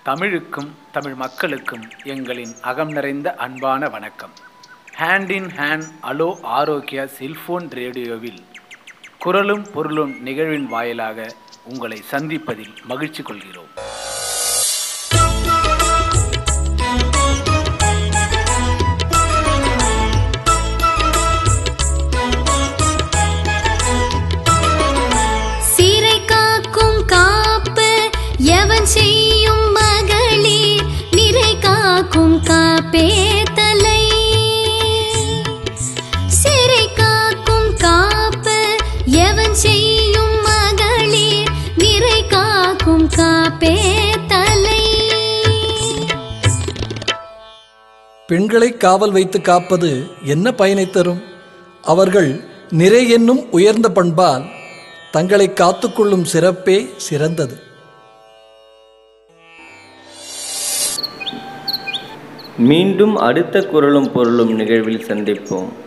தமிழுக்கும் தமிழ் மக்களுக்கும் எங்களின் அகம் நிறைந்த அன்பான வணக்கம். ஹேண்ட் இன் ஹேண்ட் அலோ ஆரோக்கியா செல்போன் ரேடியோவில் குரலும் பொருளும் நிகழ்வின் வாயிலாக உங்களை சந்திப்பதில் மகிழ்ச்சி கொள்கிறோம். செய்யும் மகளிர் நிறை காக்கும் காப்பே தலை, சிறை காக்கும் காப்பு எவன் செய்யும் மகளிர் நிறை காக்கும் காப்பே தலை. பெண்களை காவல் வைத்து காப்பது என்ன பயனை தரும்? அவர்கள் நிறை என்னும் உயர்ந்த பண்பால் தங்களை காத்துக்கொள்ளும் சிறப்பே சிறந்தது. மீண்டும் அடுத்த குரலும் பொருளும் நிகழ்வில் சந்திப்போம்.